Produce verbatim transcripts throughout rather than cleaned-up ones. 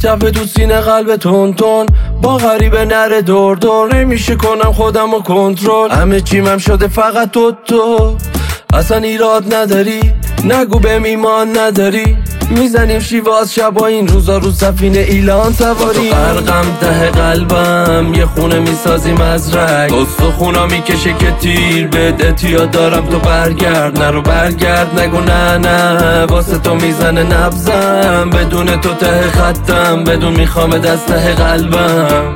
تفه تو سینه قلب تون تون، با غریبه نره دور دور، نمیشه کنم خودم رو کنترل. همه چیمم شده فقط تو تو، اصلا ایراد نداری، نگو به میمان نداری. میزنیم شیواز شبا این روزا رو سفینه ایلان سواری. تو غرقم ته قلبم یه خونه میسازیم از رگ، استخونا میکشه که تیر بده اعتیاد دارم تو برگرد. نرو برگرد نگو نه نه، واسه تو میزنه نبزم، بدون تو ته خطم، بدون میخوام دست ته قلبم.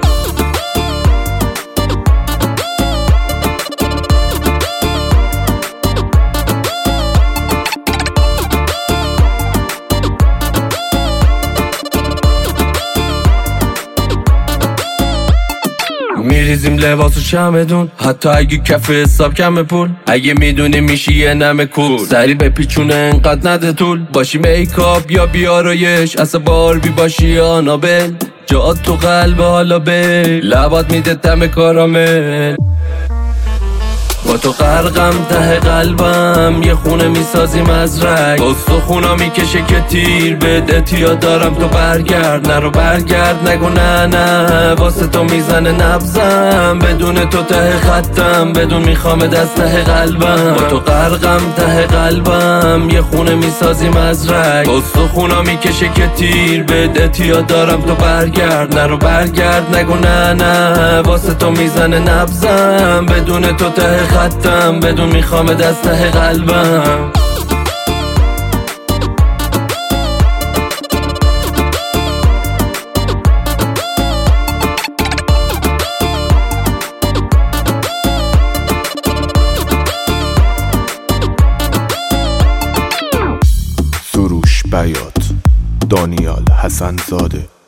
میریزیم لباس و چمدون، حتی اگه کف حساب کم پول، اگه میدونی میشی یه نمه کول، سری به پیچونه انقدر نده طول. باشی میکاپ یا بیارایش، اصلا باربی باشی یا آنابل، جات تو قلب حالا بل، لبات میده طعم کارامل. با تو غرقم ته قلبم یه خونه میسازیم از رگ، استخونا میکشه که تیر بده اعتیاد دارم تو برگرد. نرو برگرد نگو نه نه، واسه تو میزنه نبزم، بدون تو ته خطم، بدون میخوام دست ته قلبم. با تو غرقم ته قلبم یه خونه میسازیم از رگ، استخونا میکشه که تیر بده اعتیاد دارم تو برگرد. نرو برگرد نگو نه نه، واسه تو میزنه نبزم، بدون تو ته خطم، بدون میخوام دست ته قلبم. سروش بیات، دانیال حسن زاده.